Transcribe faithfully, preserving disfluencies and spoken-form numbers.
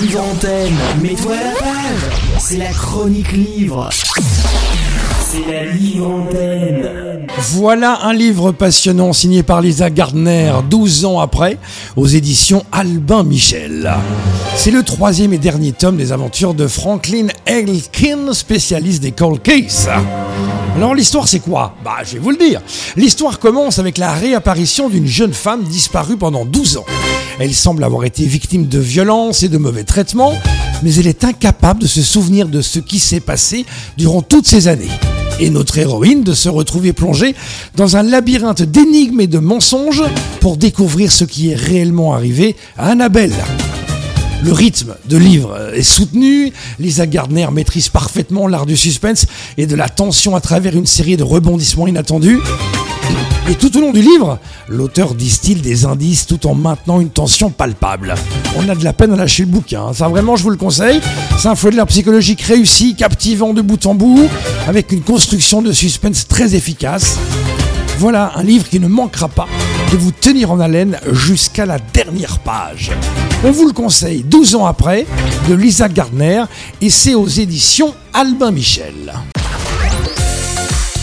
Livre Antenne, mets-toi à la page. C'est la chronique livre. C'est la Livre Antenne. Voilà un livre passionnant signé par Lisa Gardner, douze ans après, aux éditions Albin Michel. C'est le troisième et dernier tome des aventures de Franklin Elkin, spécialiste des cold cases. Alors l'histoire c'est quoi ? Bah je vais vous le dire. L'histoire commence avec la réapparition d'une jeune femme disparue pendant douze ans. Elle semble avoir été victime de violences et de mauvais traitements, mais elle est incapable de se souvenir de ce qui s'est passé durant toutes ces années. Et notre héroïne de se retrouver plongée dans un labyrinthe d'énigmes et de mensonges pour découvrir ce qui est réellement arrivé à Annabelle. Le rythme de livre est soutenu, Lisa Gardner maîtrise parfaitement l'art du suspense et de la tension à travers une série de rebondissements inattendus. Et tout au long du livre, l'auteur distille des indices tout en maintenant une tension palpable. On a de la peine à lâcher le bouquin, ça vraiment je vous le conseille. C'est un thriller psychologique réussi, captivant de bout en bout, avec une construction de suspense très efficace. Voilà un livre qui ne manquera pas de vous tenir en haleine jusqu'à la dernière page. On vous le conseille douze ans après, de Lisa Gardner, et c'est aux éditions Albin Michel.